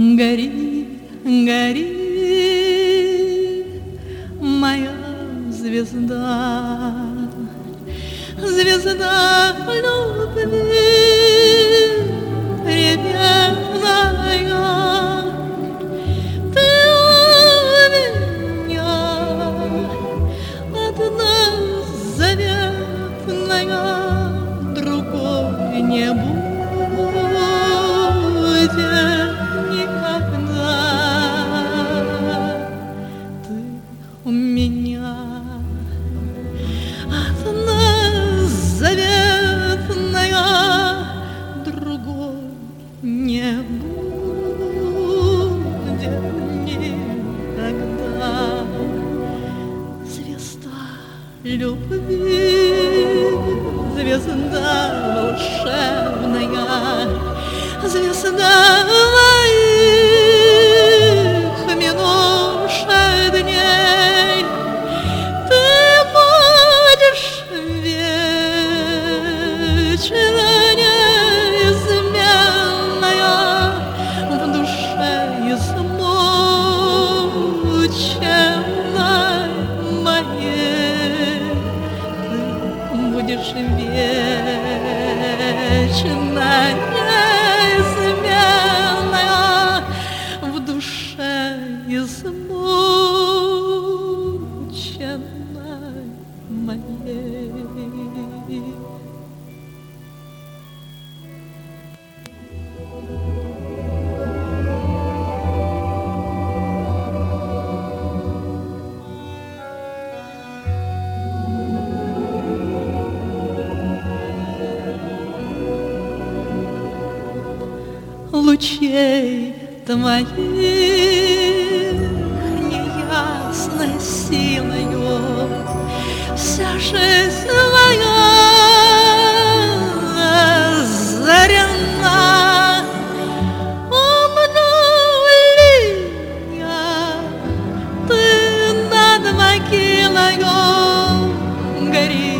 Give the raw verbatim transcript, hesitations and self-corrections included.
Гори, гори, моя звезда, звезда любви ребенная. Ты у меня одна заветная, другой не будет никогда. Ты у меня одна заветная, другой не будет никогда. Звезда любви, звезда волшебная, звезда моих минувших дней. Ты будешь вечно неизменная в душе измученной моей. Ты будешь вечно неизменная в душе измученной моей. Лучей твоих неясной силою вся жизнь моя озарена. Умну ли я, ты над могилою гори.